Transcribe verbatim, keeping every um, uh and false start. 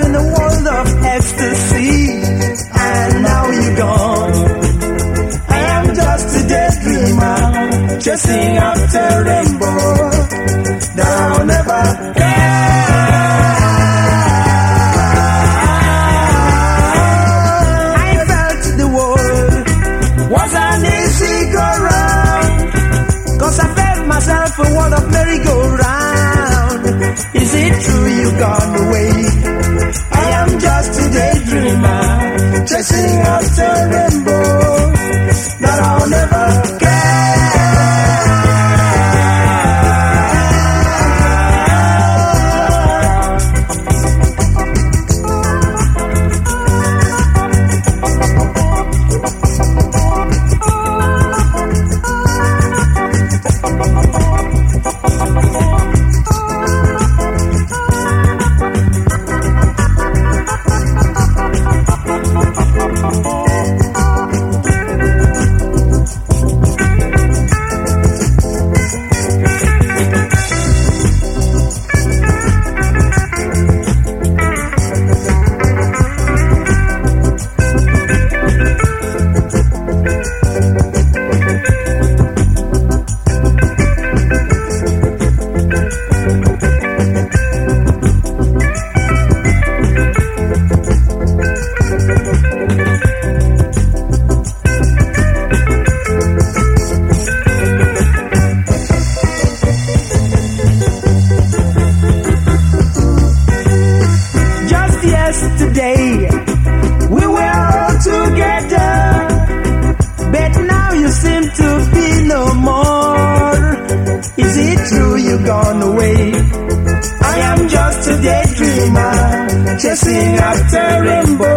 in a world of ecstasy, and now you're gone. I am just a daydreamer, chasing after rainbow that I'll never get. I felt the world was an easy go round, 'cause I felt myself a world of merry-go-round. Is it true you gone away? I am just a daydreamer, chasing after rainbow that I'll never get. Chasing after rainbow